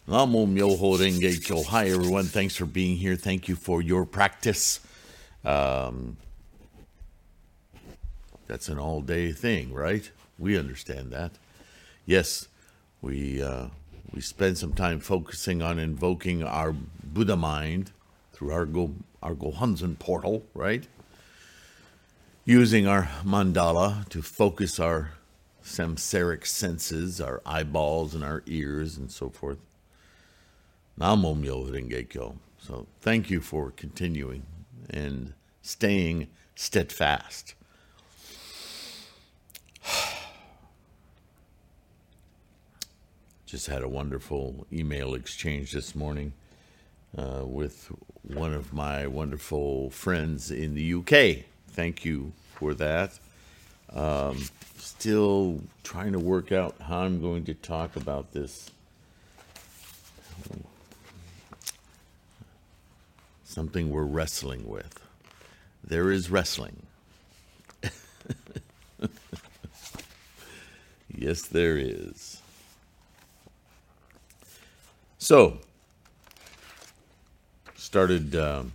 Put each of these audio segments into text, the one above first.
Namo Myoho Renge Kyo. Hi, everyone. Thanks for being here. Thank you for your practice. That's an all-day thing, right? We understand that. Yes, we spend some time focusing on invoking our Buddha mind through our Gohonzon portal, right? Using our mandala to focus our samsaric senses, our eyeballs and our ears and so forth. Namo Myoho Renge Kyo. So thank you for continuing and staying steadfast. Just had a wonderful email exchange this morning with one of my wonderful friends in the UK. Thank you for that. Still trying to work out how I'm going to talk about this. Something we're wrestling with. There is wrestling. Yes, there is. So, started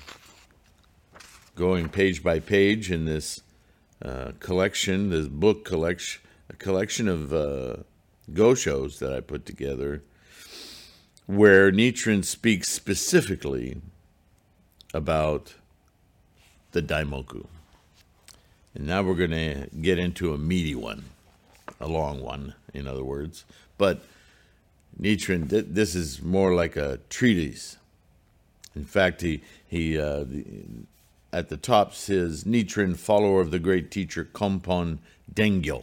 going page by page in this collection, this book collection, a collection of goshos that I put together, where Nichiren speaks specifically about the Daimoku. And now we're going to get into a meaty one, a long one, in other words. But Nichiren, this is more like a treatise. In fact, he at the top says, Nichiren, follower of the great teacher Kompon Dengyo.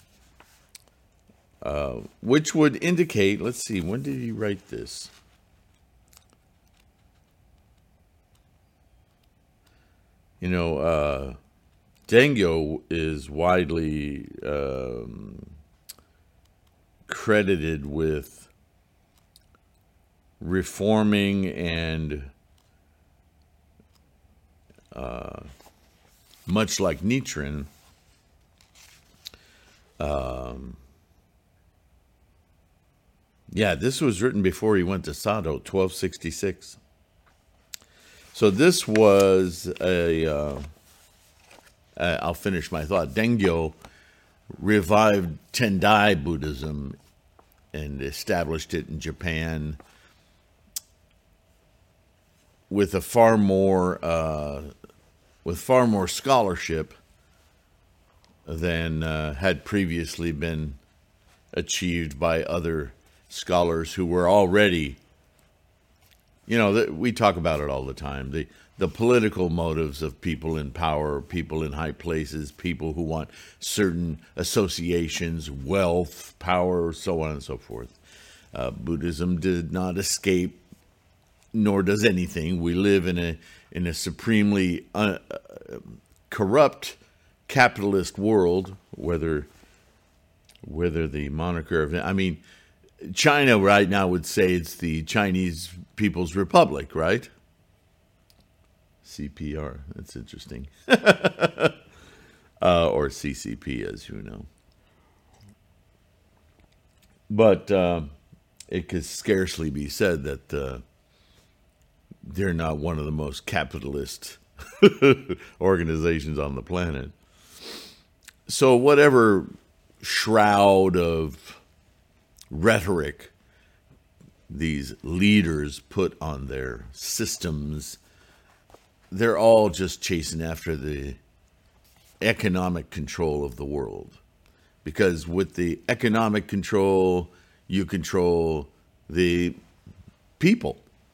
Which would indicate, let's see, when did he write this? You know, Dengyo is widely credited with reforming and much like Nichiren, this was written before he went to Sado, 1266. So this was I'll finish my thought. Dengyo revived Tendai Buddhism and established it in Japan with far more scholarship than had previously been achieved by other scholars who were already, we talk about it all the time, the political motives of people in power, people in high places, people who want certain associations, wealth, power, so on and so forth. Buddhism did not escape, nor does anything. We live in a supremely corrupt capitalist world, whether the moniker of, China right now would say it's the Chinese People's Republic, right? CPR, that's interesting. Or CCP, as you know. But it could scarcely be said that they're not one of the most capitalist organizations on the planet. So whatever shroud of rhetoric these leaders put on their systems, they're all just chasing after the economic control of the world. Because with the economic control, you control the people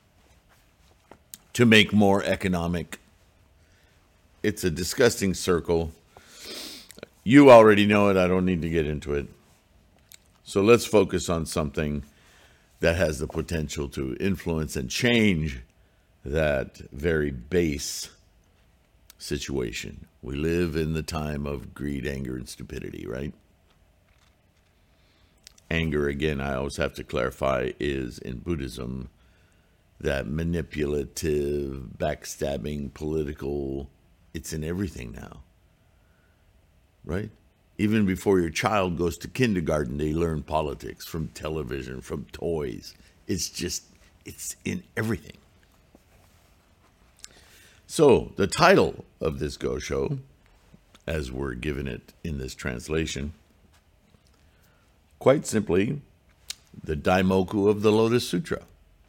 to make more economic. It's a disgusting circle. You already know it. I don't need to get into it. So let's focus on something that has the potential to influence and change that very base situation. We live in the time of greed, anger, and stupidity, right? Anger, again, I always have to clarify, is in Buddhism that manipulative, backstabbing, political, it's in everything now, right? Even before your child goes to kindergarten, they learn politics from television, from toys. It's in everything. So the title of this Go Show, as we're given it in this translation, quite simply, the Daimoku of the Lotus Sutra.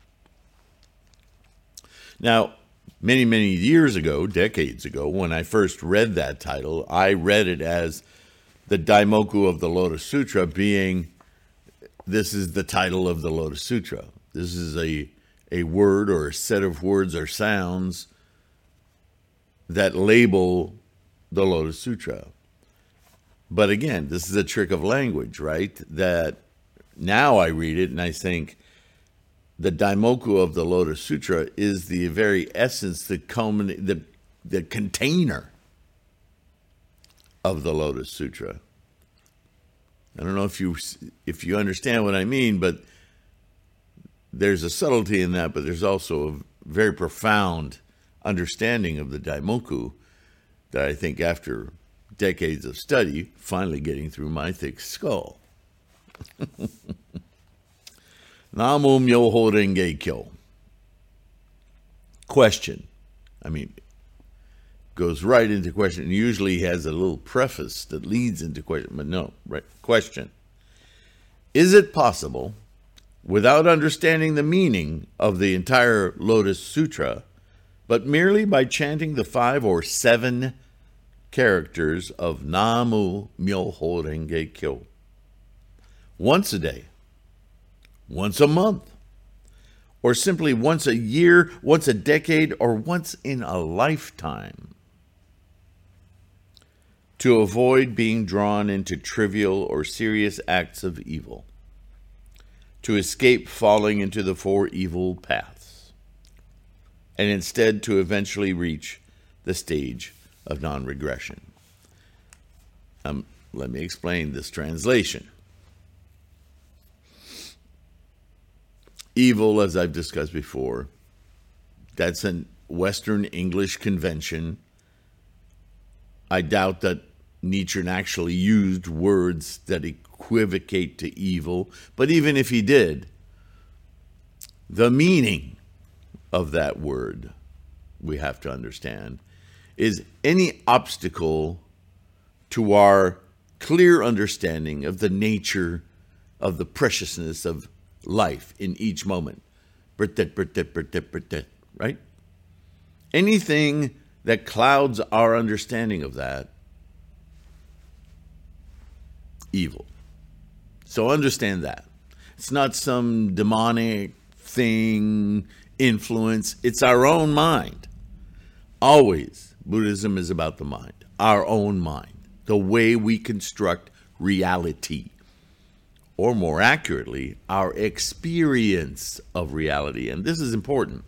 Now, many, many years ago, decades ago, when I first read that title, I read it as the Daimoku of the Lotus Sutra being, this is the title of the Lotus Sutra. This is a word or a set of words or sounds that label the Lotus Sutra. But again, this is a trick of language, right? That now I read it and I think the Daimoku of the Lotus Sutra is the very essence, the container of the Lotus Sutra. I don't know if you understand what I mean, but there's a subtlety in that, but there's also a very profound understanding of the Daimoku that I think after decades of study, finally getting through my thick skull. Namo Myoho Renge Kyo. Question. Goes right into question. And usually has a little preface that leads into question, but no, right? Question. Is it possible, without understanding the meaning of the entire Lotus Sutra, but merely by chanting the 5 or 7 characters of Namo Myoho Renge Kyo once a day, once a month, or simply once a year, once a decade, or once in a lifetime, to avoid being drawn into trivial or serious acts of evil, to escape falling into the 4 evil paths, and instead to eventually reach the stage of non-regression? Let me explain this translation. Evil, as I've discussed before, that's a Western English convention. I doubt that Nietzsche actually used words that equivocate to evil, but even if he did, the meaning of that word, we have to understand, is any obstacle to our clear understanding of the nature of the preciousness of life in each moment. Right? Anything that clouds our understanding of that, evil. So understand that. It's not some demonic thing, influence. It's our own mind. Always, Buddhism is about the mind, our own mind, the way we construct reality, or more accurately, our experience of reality. And this is important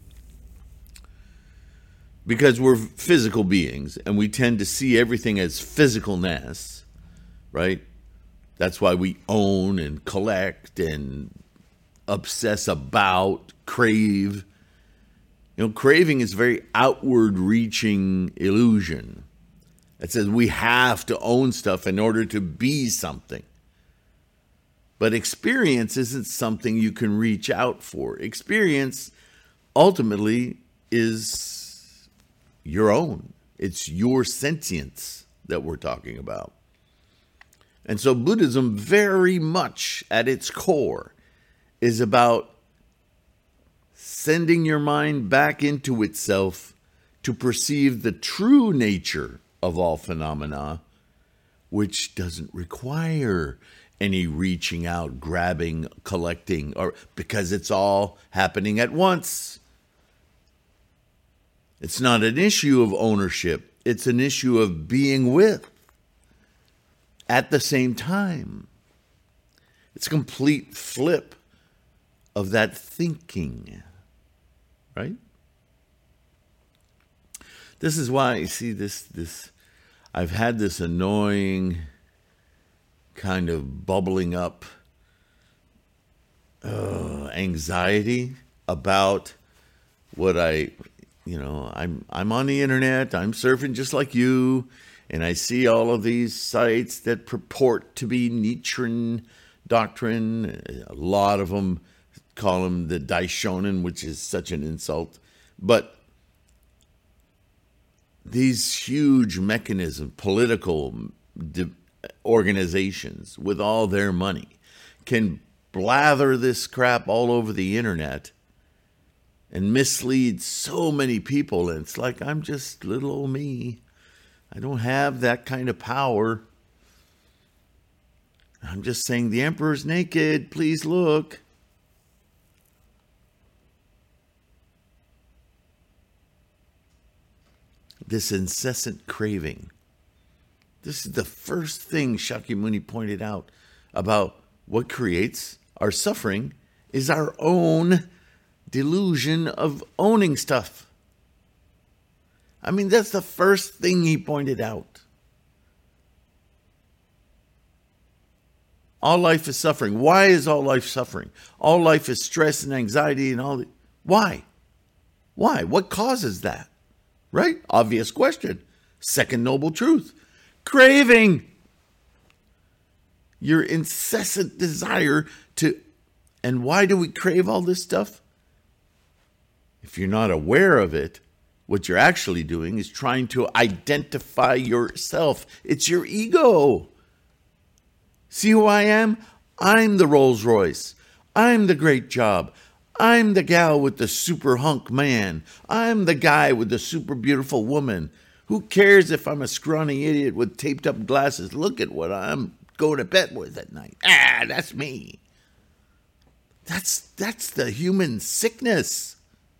because we're physical beings and we tend to see everything as physicalness, right? That's why we own and collect and obsess about, crave. Craving is a very outward-reaching illusion. It says we have to own stuff in order to be something. But experience isn't something you can reach out for. Experience ultimately is your own. It's your sentience that we're talking about. And so Buddhism, very much at its core, is about sending your mind back into itself to perceive the true nature of all phenomena, which doesn't require any reaching out, grabbing, collecting, or because it's all happening at once. It's not an issue of ownership. It's an issue of being with at the same time. It's a complete flip of that thinking, right? This is why, you see, this I've had this annoying kind of bubbling up anxiety about what I'm on the internet, I'm surfing just like you, and I see all of these sites that purport to be Nietzschean doctrine, a lot of them call him the Daishonin, which is such an insult. But these huge mechanisms, political organizations with all their money, can blather this crap all over the internet and mislead so many people. And it's like, I'm just little old me. I don't have that kind of power. I'm just saying the emperor's naked. Please look. This incessant craving. This is the first thing Shakyamuni pointed out about what creates our suffering is our own delusion of owning stuff. I mean, that's the first thing he pointed out. All life is suffering. Why is all life suffering? All life is stress and anxiety and all. Why? Why? What causes that? Right? Obvious question. Second noble truth. Craving. Your incessant desire to. And why do we crave all this stuff? If you're not aware of it, what you're actually doing is trying to identify yourself. It's your ego. See who I am? I'm the Rolls Royce. I'm the great job. I'm the gal with the super hunk man. I'm the guy with the super beautiful woman. Who cares if I'm a scrawny idiot with taped up glasses? Look at what I'm going to bed with at night. That's me. That's the human sickness.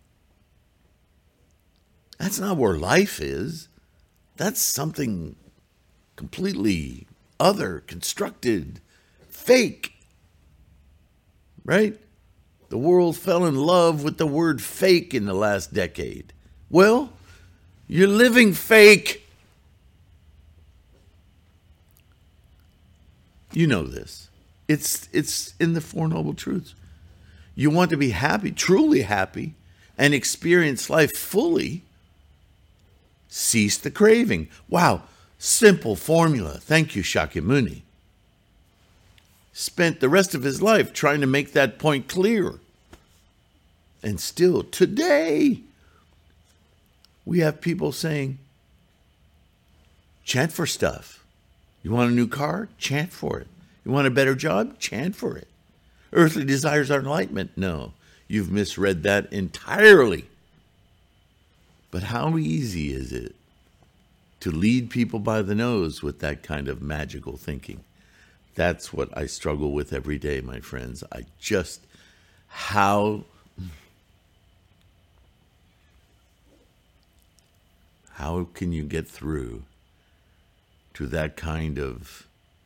That's not where life is. That's something completely other, constructed, fake. Right? The world fell in love with the word fake in the last decade. Well, you're living fake. You know this. It's in the Four Noble Truths. You want to be happy, truly happy, and experience life fully. Cease the craving. Wow, simple formula. Thank you, Shakyamuni. Spent the rest of his life trying to make that point clear. And still, today, we have people saying, chant for stuff. You want a new car? Chant for it. You want a better job? Chant for it. Earthly desires are enlightenment? No, you've misread that entirely. But how easy is it to lead people by the nose with that kind of magical thinking? That's what I struggle with every day, my friends. How can you get through to that kind of,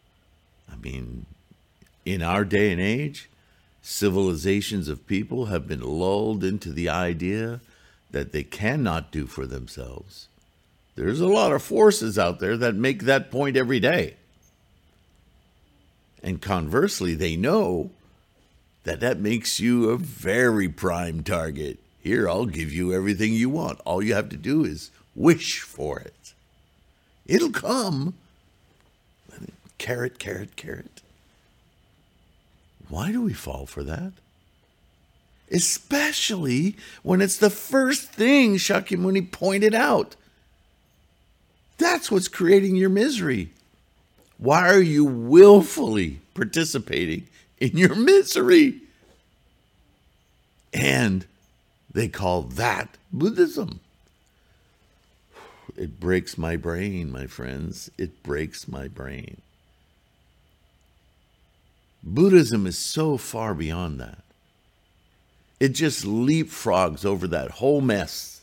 in our day and age, civilizations of people have been lulled into the idea that they cannot do for themselves. There's a lot of forces out there that make that point every day. And conversely, they know that makes you a very prime target. Here, I'll give you everything you want. All you have to do is wish for it. It'll come. Carrot, carrot, carrot. Why do we fall for that? Especially when it's the first thing Shakyamuni pointed out. That's what's creating your misery. Why are you willfully participating in your misery? And they call that Buddhism. It breaks my brain, my friends. It breaks my brain. Buddhism is so far beyond that. It just leapfrogs over that whole mess.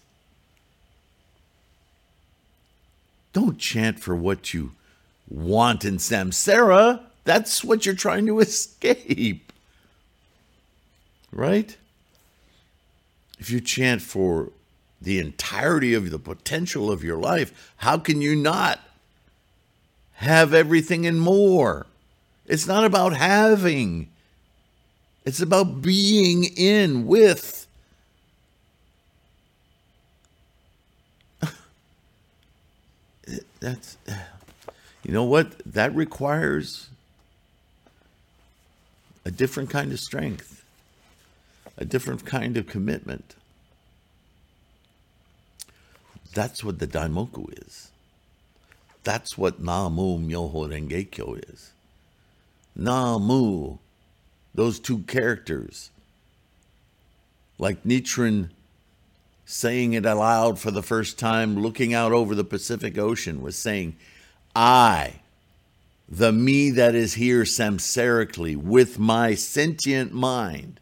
Don't chant for what you want in samsara. That's what you're trying to escape. Right? If you chant for the entirety of the potential of your life, how can you not have everything and more? It's not about having. It's about being in with. That's, you know what? That requires a different kind of strength. a different kind of commitment. That's what the Daimoku is. That's what Namu Myoho Renge Kyo is. Namu, those two characters, like Nichiren saying it aloud for the first time, looking out over the Pacific Ocean, was saying, I, the me that is here samsarically, with my sentient mind,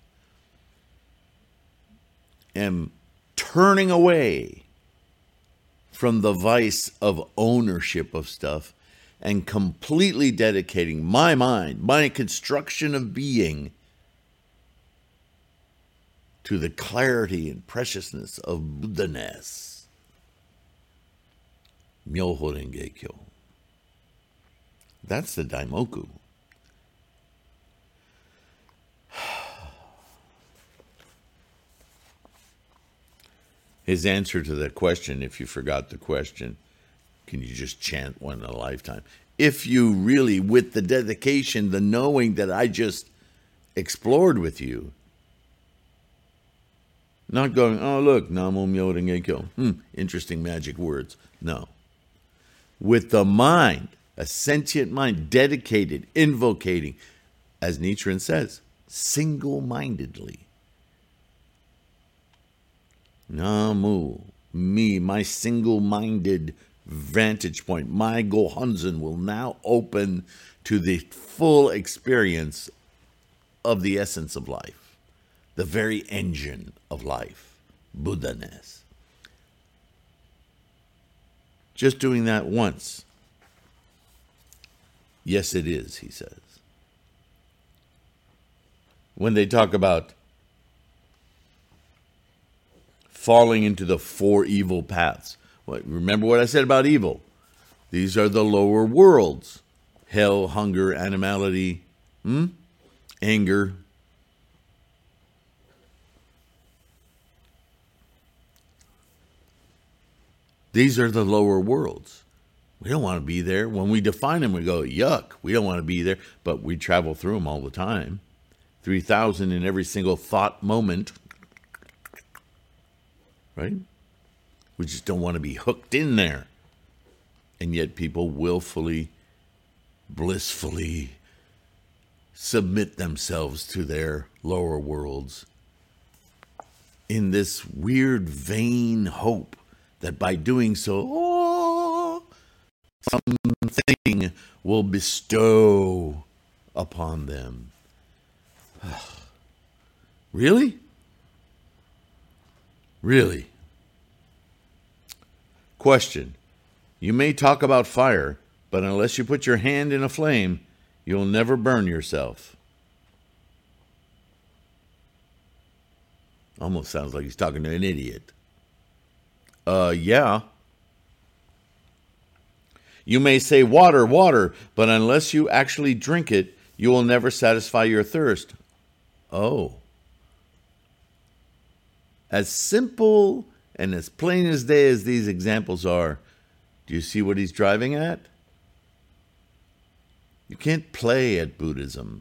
am turning away from the vice of ownership of stuff and completely dedicating my mind, my construction of being, to the clarity and preciousness of Buddha-ness. Myoho Renge Kyo. That's the Daimoku. His answer to the question, if you forgot the question, can you just chant one in a lifetime? If you really, with the dedication, the knowing that I just explored with you, not going, oh, look, Namo Myoho Renge Kyo, interesting magic words. No. With the mind, a sentient mind, dedicated, invocating, as Nichiren says, single-mindedly. Namu, me, my single-minded vantage point, my Gohonzon will now open to the full experience of the essence of life, the very engine of life, Buddha-ness. Just doing that once. Yes, it is, he says. When they talk about falling into the four evil paths. Remember what I said about evil? These are the lower worlds. Hell, hunger, animality, anger. These are the lower worlds. We don't want to be there. When we define them, we go, yuck, we don't want to be there. But we travel through them all the time. 3,000 in every single thought moment. Right? We just don't want to be hooked in there. And yet people willfully, blissfully submit themselves to their lower worlds in this weird, vain hope that by doing so, something will bestow upon them. Really? Really? Question. You may talk about fire, but unless you put your hand in a flame, you'll never burn yourself. Almost sounds like he's talking to an idiot. Yeah. You may say water, water, but unless you actually drink it, you will never satisfy your thirst. Oh. As simple and as plain as day as these examples are, do you see what he's driving at? You can't play at Buddhism.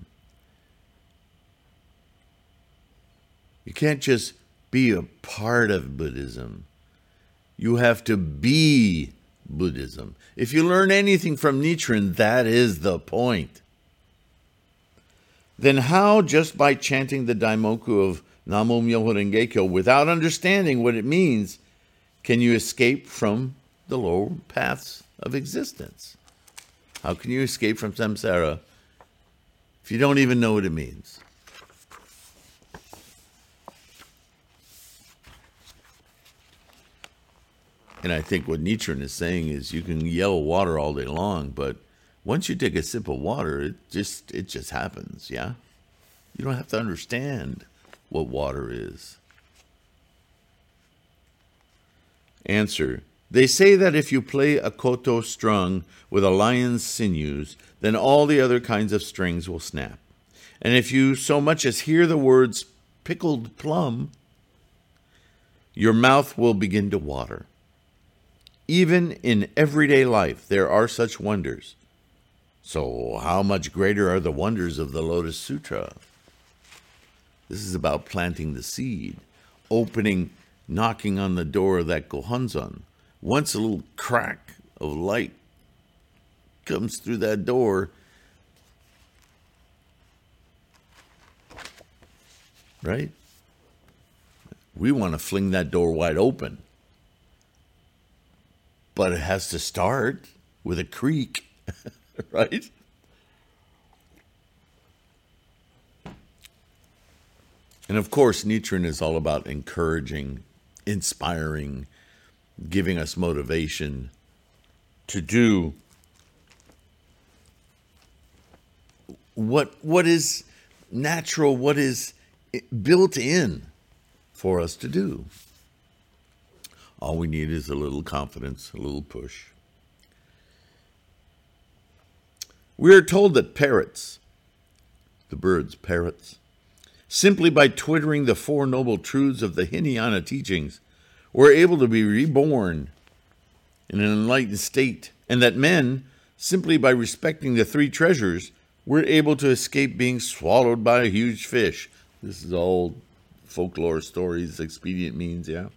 You can't just be a part of Buddhism. You have to be Buddhism. If you learn anything from Nichiren, that is the point. Then how, just by chanting the Daimoku of Namo Myoho Renge Kyo without understanding what it means, can you escape from the lower paths of existence? How can you escape from samsara if you don't even know what it means? And I think what Nichiren is saying is you can yell water all day long, but once you take a sip of water, it just happens, yeah? You don't have to understand what water is. Answer. They say that if you play a koto strung with a lion's sinews, then all the other kinds of strings will snap. And if you so much as hear the words pickled plum, your mouth will begin to water. Even in everyday life, there are such wonders. So how much greater are the wonders of the Lotus Sutra? This is about planting the seed, opening, knocking on the door of that Gohonzon. Once a little crack of light comes through that door, right? We want to fling that door wide open. But it has to start with a creak, right? And of course, Nichiren is all about encouraging, inspiring, giving us motivation to do what is natural, what is built in for us to do. All we need is a little confidence, a little push. We are told that parrots, the birds, parrots, simply by twittering the Four Noble Truths of the Hinayana teachings, were able to be reborn in an enlightened state, and that men, simply by respecting the three treasures, were able to escape being swallowed by a huge fish. This is old folklore stories, expedient means, yeah?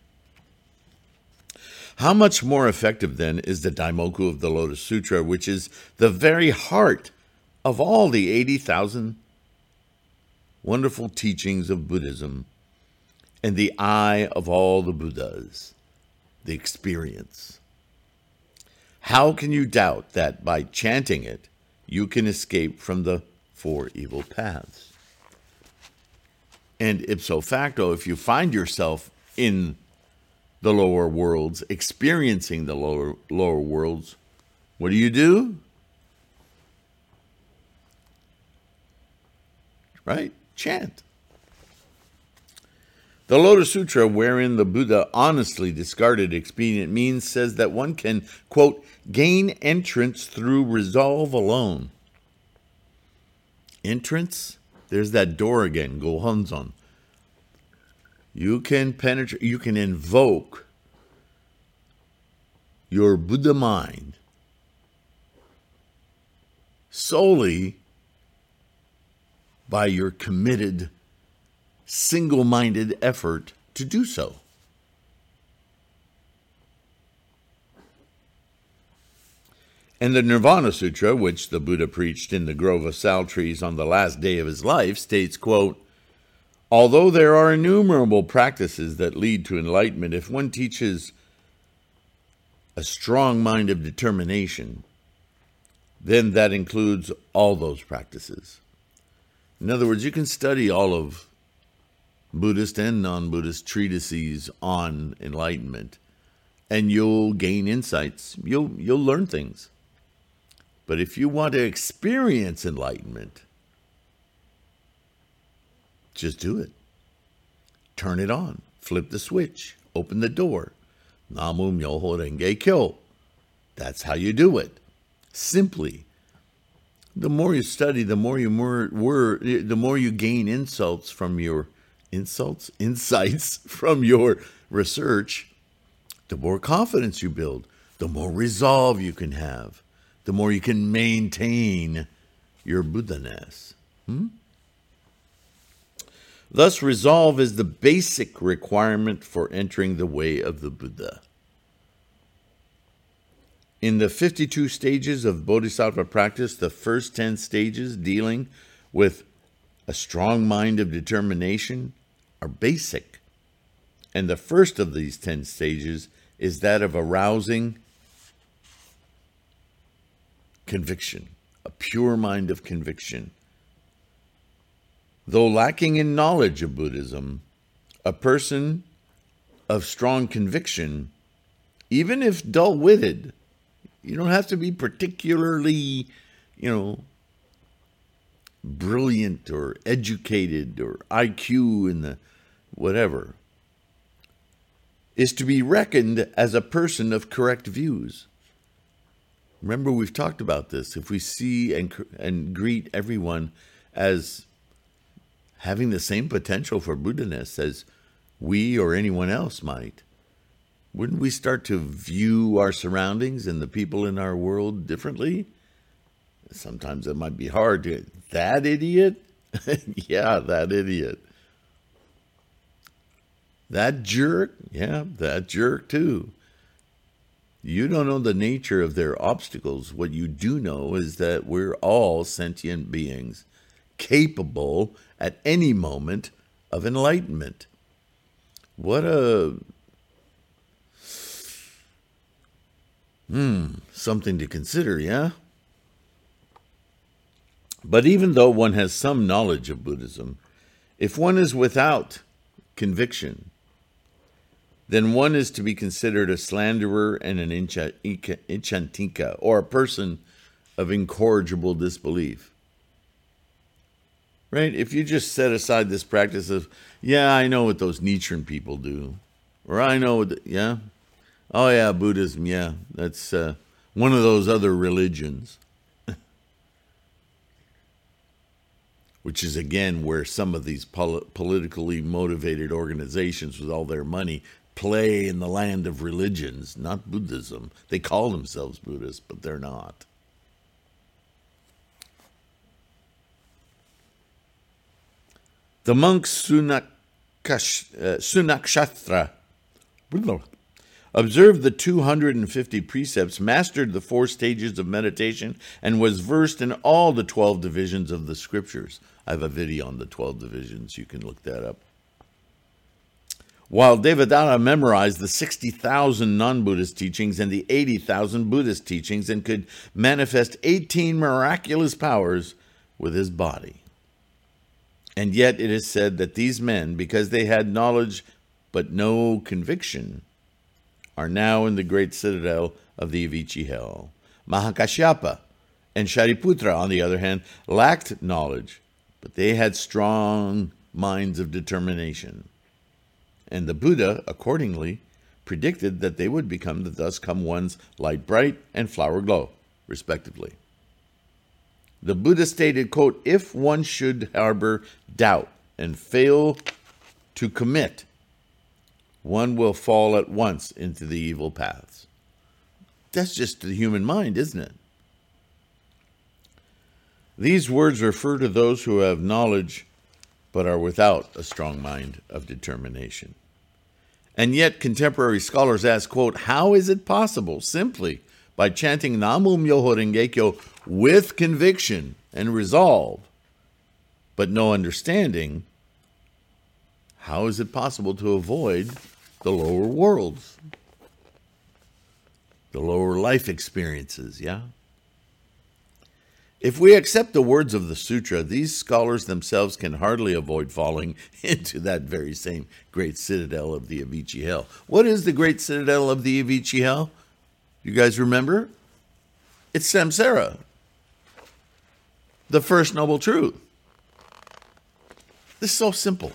How much more effective, then, is the Daimoku of the Lotus Sutra, which is the very heart of all the 80,000 wonderful teachings of Buddhism, and the eye of all the Buddhas, the experience? How can you doubt that by chanting it, you can escape from the four evil paths? And ipso facto, if you find yourself in the lower worlds, experiencing the lower worlds, what do? Right? Chant. The Lotus Sutra, wherein the Buddha honestly discarded expedient means, says that one can, quote, gain entrance through resolve alone. Entrance? There's that door again, Gohonzon. You can penetrate, you can invoke your Buddha mind solely by your committed, single-minded effort to do so. And the Nirvana Sutra, which the Buddha preached in the grove of sal trees on the last day of his life, states, quote, although there are innumerable practices that lead to enlightenment, if one teaches a strong mind of determination, then that includes all those practices. In other words, you can study all of Buddhist and non-Buddhist treatises on enlightenment, and you'll gain insights. You'll learn things. But if you want to experience enlightenment, just do it. Turn it on. Flip the switch. Open the door. Namu Myoho Renge Kyo. That's how you do it. Simply. The more you study, the more you gain insights from your research, the more confidence you build, the more resolve you can have, the more you can maintain your Buddha-ness. Thus, resolve is the basic requirement for entering the way of the Buddha. In the 52 stages of Bodhisattva practice, the first 10 stages dealing with a strong mind of determination are basic. And the first of these 10 stages is that of arousing conviction, a pure mind of conviction. Though lacking in knowledge of Buddhism, a person of strong conviction, even if dull-witted, you don't have to be particularly, brilliant or educated or IQ in the whatever, is to be reckoned as a person of correct views. Remember, we've talked about this. If we see and greet everyone as having the same potential for Buddha-ness as we or anyone else might, wouldn't we start to view our surroundings and the people in our world differently? Sometimes it might be hard to, that idiot? Yeah, that idiot. That jerk, that jerk too. You don't know the nature of their obstacles. What you do know is that we're all sentient beings, capable at any moment of enlightenment. What a something to consider, yeah? But even though one has some knowledge of Buddhism, if one is without conviction, then one is to be considered a slanderer and an inchantinka, or a person of incorrigible disbelief. Right? If you just set aside this practice of, I know what those Nichiren people do, or I know what, oh yeah, Buddhism, that's one of those other religions. Which is, again, where some of these politically motivated organizations with all their money play in the land of religions, not Buddhism. They call themselves Buddhists, but they're not. The monks Sunakshatra observed the 250 precepts, mastered the 4 stages of meditation, and was versed in all the 12 divisions of the scriptures. I have a video on the 12 divisions. You can look that up. While Devadatta memorized the 60,000 non-Buddhist teachings and the 80,000 Buddhist teachings and could manifest 18 miraculous powers with his body. And yet it is said that these men, because they had knowledge but no conviction, are now in the great citadel of the Avicii hell. Mahakashyapa and Shariputra, on the other hand, lacked knowledge, but they had strong minds of determination. And the Buddha, accordingly, predicted that they would become the thus come ones light bright and flower glow, respectively. The Buddha stated, quote, if one should harbor doubt and fail to commit, one will fall at once into the evil paths. That's just the human mind, isn't it? These words refer to those who have knowledge but are without a strong mind of determination. And yet contemporary scholars ask, quote, how is it possible simply by chanting Namu Myoho Renge Kyo with conviction and resolve, but no understanding, how is it possible to avoid the lower worlds, the lower life experiences, If we accept the words of the sutra, these scholars themselves can hardly avoid falling into that very same great citadel of the Avicii hell. What is the great citadel of the Avicii hell? You guys remember? It's samsara, the first noble truth. This is so simple.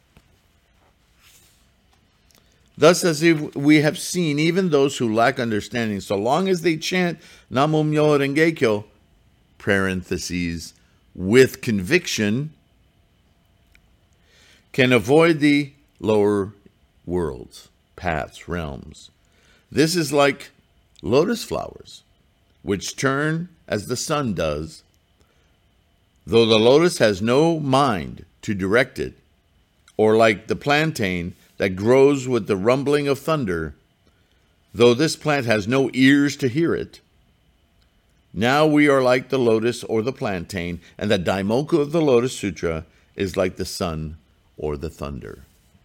Thus, as we have seen, even those who lack understanding, so long as they chant Namu Myoho Renge Kyo, parentheses, with conviction, can avoid the lower worlds, paths, realms. This is like lotus flowers, which turn as the sun does. Though the lotus has no mind to direct it, or like the plantain that grows with the rumbling of thunder, though this plant has no ears to hear it, now we are like the lotus or the plantain, and the Daimoku of the Lotus Sutra is like the sun or the thunder.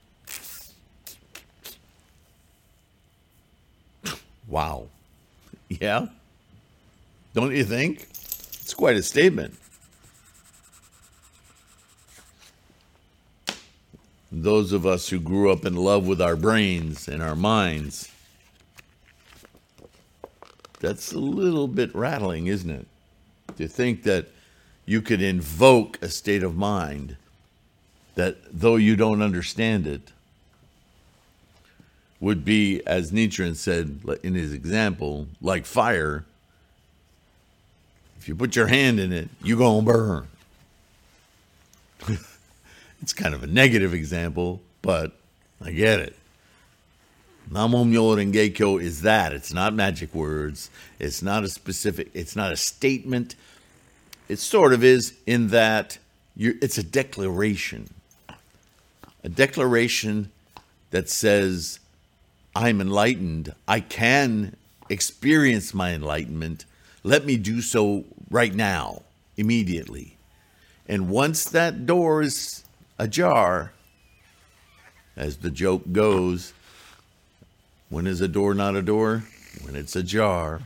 Wow. Yeah? Don't you think? It's quite a statement. Those of us who grew up in love with our brains and our minds, that's a little bit rattling, isn't it? To think that you could invoke a state of mind that, though you don't understand it, would be, as Nichiren said in his example, like fire. If you put your hand in it, you're going to burn. It's kind of a negative example, but I get it. Namu Myoho Renge Kyo is that. It's not magic words. It's not a specific, it's not a statement. It sort of is in that it's a declaration. A declaration that says, I'm enlightened. I can experience my enlightenment. Let me do so right now, immediately. And once that door is ajar, as the joke goes, when is a door not a door? When it's ajar.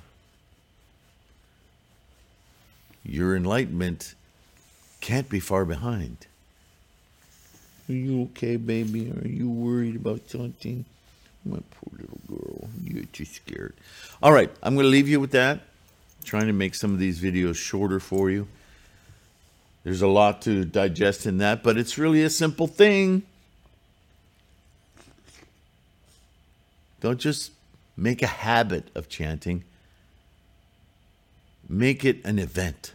Your enlightenment can't be far behind. Are you okay, baby? Are you worried about something? My poor little girl. You're too scared. All right, I'm going to leave you with that. Trying to make some of these videos shorter for you. There's a lot to digest in that, but it's really a simple thing. Don't just make a habit of chanting. Make it an event.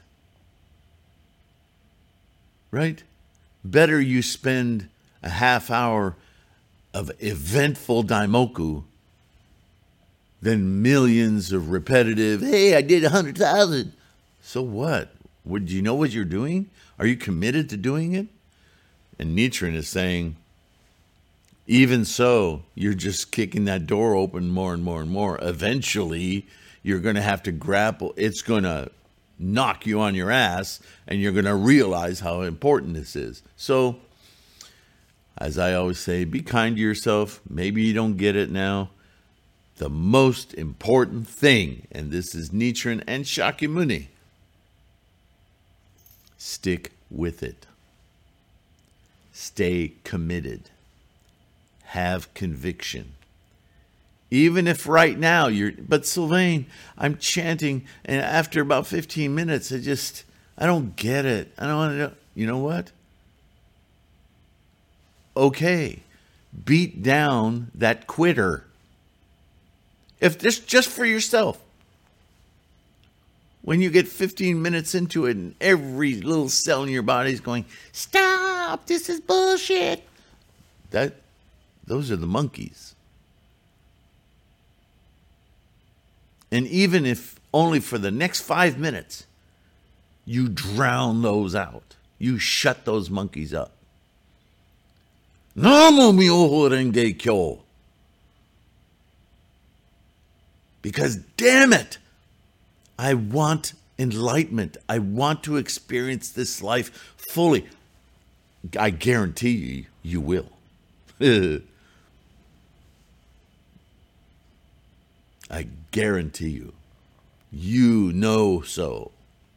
Right? Better you spend a half hour of eventful daimoku than millions of repetitive, hey, I did 100,000. So what? Do you know what you're doing? Are you committed to doing it? And Nichiren is saying, even so, you're just kicking that door open more and more and more. Eventually, you're going to have to grapple. It's going to knock you on your ass, and you're going to realize how important this is. So, as I always say, be kind to yourself. Maybe you don't get it now. The most important thing, and this is Nichiren and Shakyamuni, stick with it. Stay committed. Have conviction. Even if right now but Sylvain, I'm chanting, and after about 15 minutes, I don't get it. I don't want to, you know what? Okay, beat down that quitter. If this just for yourself. When you get 15 minutes into it and every little cell in your body is going, stop, this is bullshit. Those are the monkeys. And even if only for the next 5 minutes, you drown those out. You shut those monkeys up. Namo Myoho Renge Kyo. Because damn it, I want enlightenment. I want to experience this life fully. I guarantee you, you will. I guarantee you. You know so.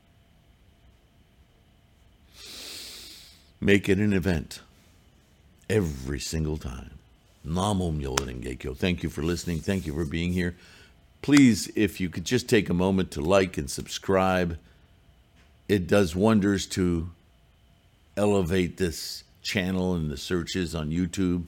Make it an event. Every single time. Namo Myoho Renge Kyo. Thank you for listening. Thank you for being here. Please, if you could just take a moment to like and subscribe. It does wonders to elevate this channel in the searches on YouTube.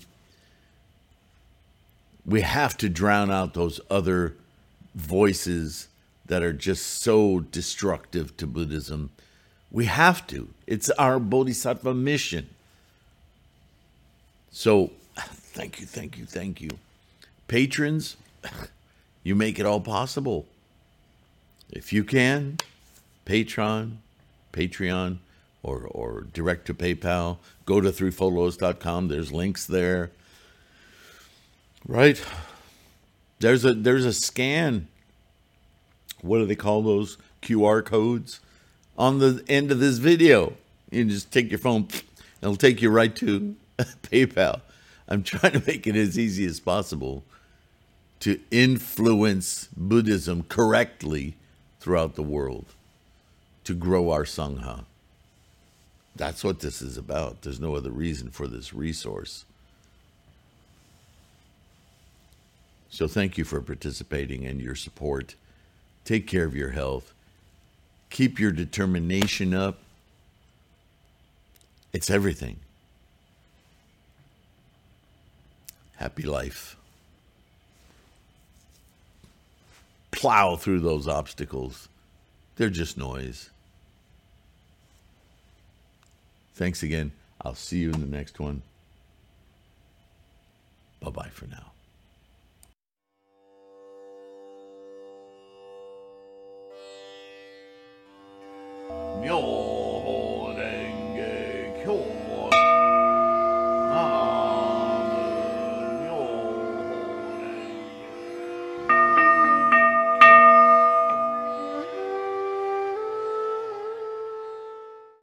We have to drown out those other voices that are just so destructive to Buddhism. We have to. It's our Bodhisattva mission. So, thank you, thank you, thank you. Patrons, you make it all possible. If you can, Patreon, or direct to PayPal, go to threefolos.com. There's links there. Right? There's a scan. What do they call those? QR codes on the end of this video. You just take your phone, it'll take you right to PayPal. I'm trying to make it as easy as possible to influence Buddhism correctly throughout the world, to grow our Sangha. That's what this is about. There's no other reason for this resource. So thank you for participating and your support. Take care of your health. Keep your determination up. It's everything. Happy life. Plow through those obstacles. They're just noise. Thanks again. I'll see you in the next one. Bye-bye for now.